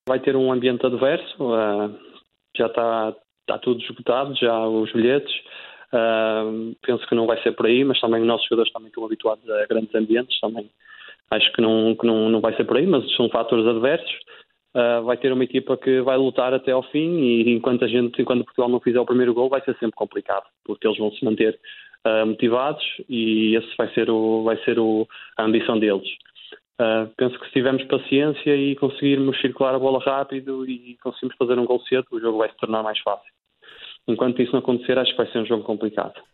vai ter um ambiente adverso, já está tudo esgotado, já os bilhetes. Penso que não vai ser por aí, mas também os nossos jogadores também estão habituados a grandes ambientes, também acho que não vai ser por aí, mas são fatores adversos. Vai ter uma equipa que vai lutar até ao fim e enquanto Portugal não fizer o primeiro gol vai ser sempre complicado, porque eles vão se manter motivados e esse vai ser a ambição deles. Penso que se tivermos paciência e conseguirmos circular a bola rápido e conseguirmos fazer um gol cedo, o jogo vai se tornar mais fácil. Enquanto isso não acontecer, acho que vai ser um jogo complicado.